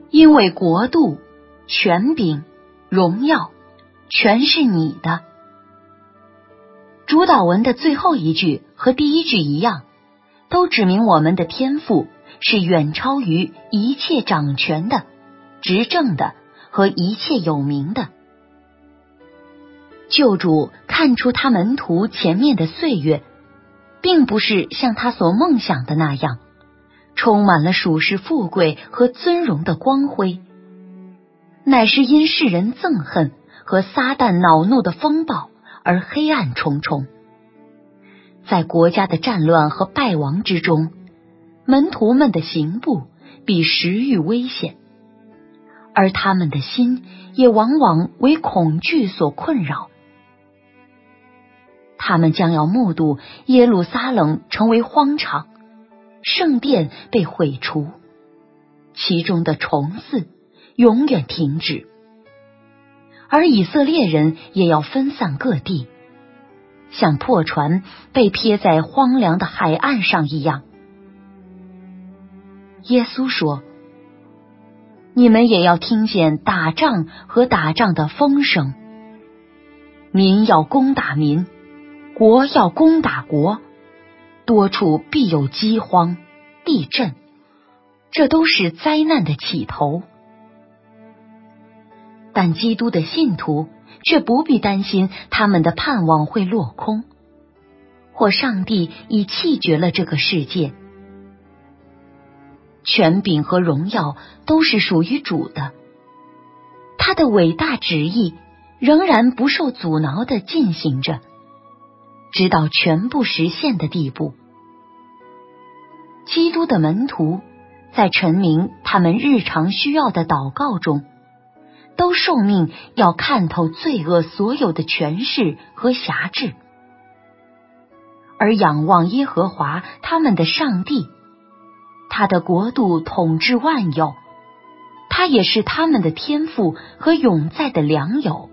因为国度、权柄、荣耀全是你的。主祷文的最后一句和第一句一样，都指明我们的天父是远超于一切掌权的、执政的和一切有名的。救主看出他门徒前面的岁月，并不是像他所梦想的那样，充满了属世富贵和尊荣的光辉，乃是因世人憎恨和撒旦恼怒的风暴而黑暗重重。在国家的战乱和败亡之中，门徒们的行步比时愈危险，而他们的心也往往为恐惧所困扰。他们将要目睹耶路撒冷成为荒场，圣殿被毁除，其中的虫肆永远停止，而以色列人也要分散各地，像破船被撇在荒凉的海岸上一样。耶稣说，你们也要听见打仗和打仗的风声，民要攻打民，国要攻打国，多处必有饥荒、地震，这都是灾难的起头。但基督的信徒却不必担心他们的盼望会落空，或上帝已弃绝了这个世界。权柄和荣耀都是属于主的，他的伟大旨意仍然不受阻挠地进行着，直到全部实现的地步。基督的门徒在陈明他们日常需要的祷告中，都受命要看透罪恶所有的权势和辖制，而仰望耶和华他们的上帝，他的国度统治万有，他也是他们的天父和永在的良友。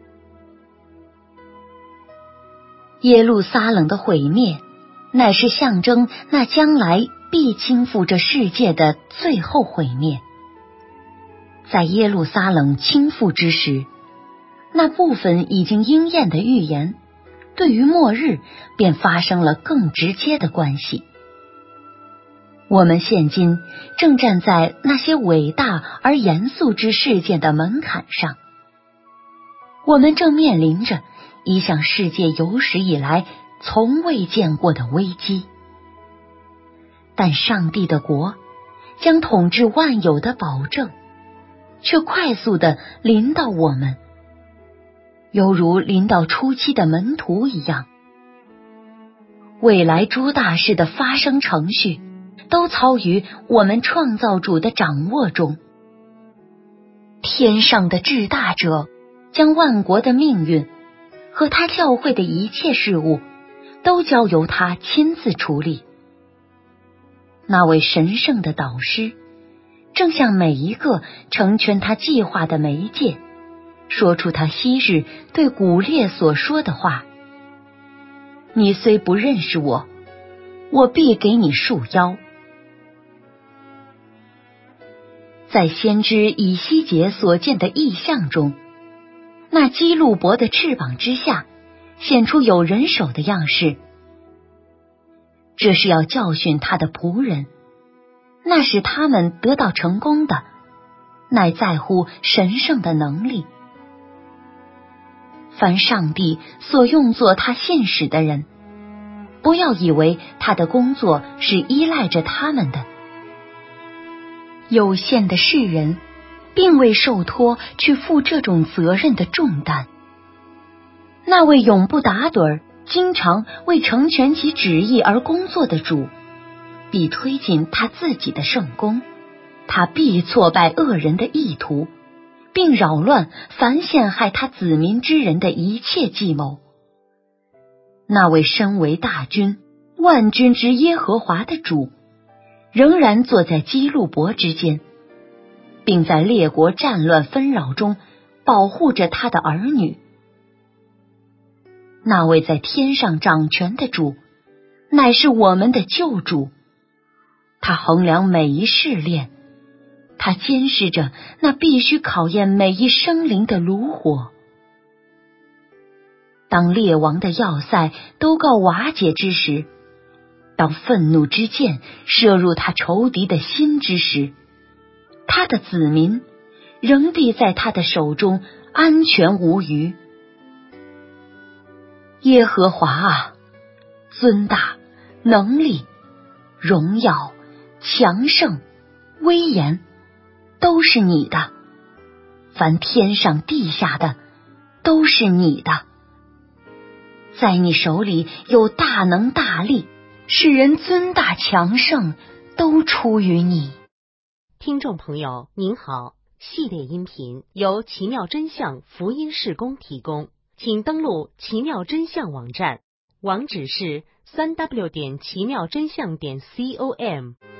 耶路撒冷的毁灭，乃是象征那将来必倾覆这世界的最后毁灭。在耶路撒冷倾覆之时，那部分已经应验的预言，对于末日便发生了更直接的关系。我们现今正站在那些伟大而严肃之事件的门槛上，我们正面临着一项世界有史以来从未见过的危机。但上帝的国将统治万有的保证，却快速地临到我们，犹如临到初期的门徒一样。未来诸大事的发生程序都操于我们创造主的掌握中。天上的至大者将万国的命运和他教会的一切事物都交由他亲自处理。那位神圣的导师正向每一个成全他计划的媒介说出他昔日对古列所说的话：你虽不认识我，我必给你束腰。在先知以西结所见的异象中，那基路伯的翅膀之下显出有人手的样式，这是要教训他的仆人，那使他们得到成功的，乃在乎神圣的能力。凡上帝所用作他信使的人，不要以为他的工作是依赖着他们的。有限的世人并未受托去负这种责任的重担。那位永不打盹、经常为成全其旨意而工作的主，必推进他自己的圣功，他必挫败恶人的意图，并扰乱凡陷害他子民之人的一切计谋。那位身为大军、万军之耶和华的主，仍然坐在基路伯之间，并在列国战乱纷扰中保护着他的儿女。那位在天上掌权的主，乃是我们的救主，他衡量每一试炼， 他监视着那必须考验每一生灵的炉火。当列王的要塞都告瓦解之时，当愤怒之箭射入他仇敌的心之时，他的子民仍必在他的手中安全无虞。耶和华啊，尊大、能力、荣耀、强盛、威严都是你的，凡天上地下的都是你的。在你手里有大能大力，使人尊大强盛，都出于你。 听众朋友您好，系列音频由奇妙真相福音事工提供，请登录奇妙真相网站，网址是3w.奇妙真相.com。